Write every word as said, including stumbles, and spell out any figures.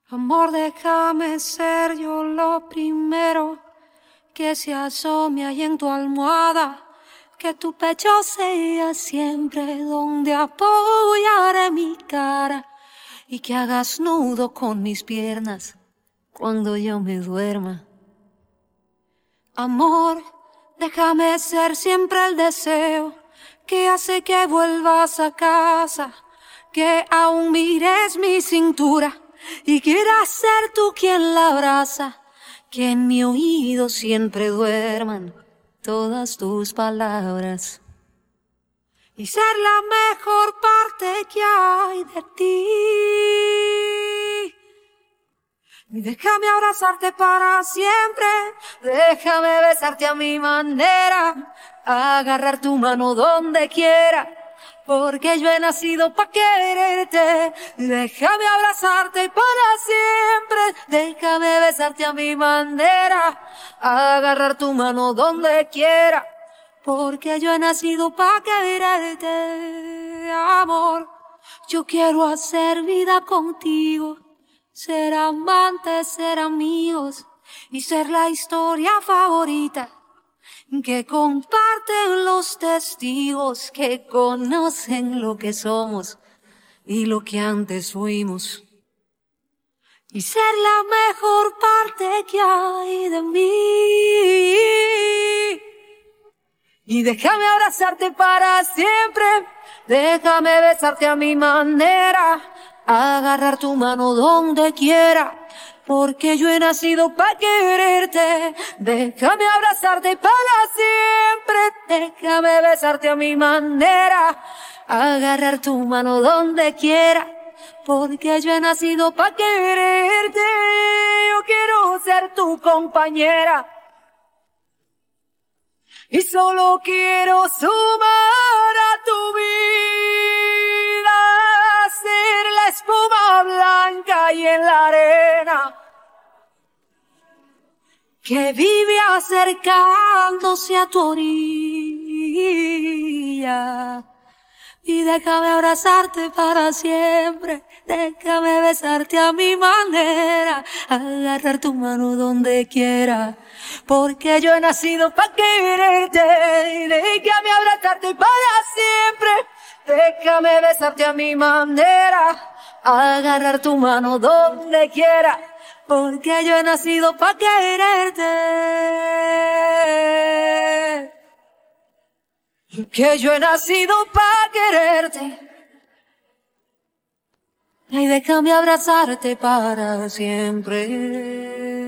Amor, déjame ser yo lo primero que se asome ahí en tu almohada, que tu pecho sea siempre donde apoyaré mi cara y que hagas nudo con mis piernas cuando yo me duerma. Amor, déjame ser siempre el deseo que hace que vuelvas a casa, que aún mires mi cintura y quieras ser tú quien la abraza, que en mi oído siempre duerman todas tus palabras y ser la mejor parte que hay de ti. Y déjame abrazarte para siempre, déjame besarte a mi manera, agarrar tu mano donde quiera, porque yo he nacido pa' quererte. Déjame abrazarte para siempre, déjame besarte a mi manera, agarrar tu mano donde quiera, porque yo he nacido pa' quererte. Amor, yo quiero hacer vida contigo, ser amantes, ser amigos y ser la historia favorita que comparten los testigos que conocen lo que somos y lo que antes fuimos, y ser la mejor parte que hay de mí. Y déjame abrazarte para siempre, déjame besarte a mi manera, agarrar tu mano donde quiera, porque yo he nacido para quererte. Déjame abrazarte para siempre, déjame besarte a mi manera, agarrar tu mano donde quiera, porque yo he nacido para quererte. Yo quiero ser tu compañera y solo quiero sumar a tu vida, ser la espuma blanca y en la arena que vive acercándose a tu orilla. Y déjame abrazarte para siempre, déjame besarte a mi manera, agarrar tu mano donde quiera, porque yo he nacido para quererte. Déjame abrazarte para siempre, déjame besarte a mi manera, agarrar tu mano donde quiera, porque yo he nacido para quererte. Que yo he nacido para quererte. Ay, déjame abrazarte para siempre.